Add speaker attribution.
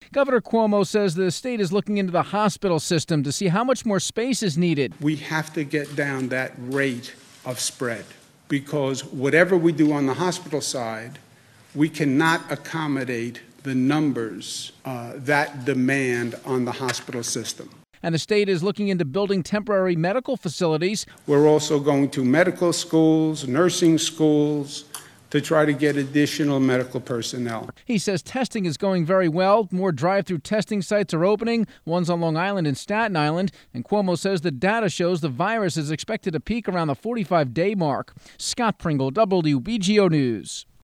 Speaker 1: Governor Cuomo says the state is looking into the hospital system to see how much more space is needed.
Speaker 2: We have to get down that rate of spread because whatever we do on the hospital side, we cannot accommodate the numbers that demand on the hospital system.
Speaker 1: And the state is looking into building temporary medical facilities.
Speaker 2: We're also going to medical schools, nursing schools, to try to get additional medical personnel.
Speaker 1: He says testing is going very well. More drive-through testing sites are opening, ones on Long Island and Staten Island. And Cuomo says the data shows the virus is expected to peak around the 45-day mark. Scott Pringle, WBGO News.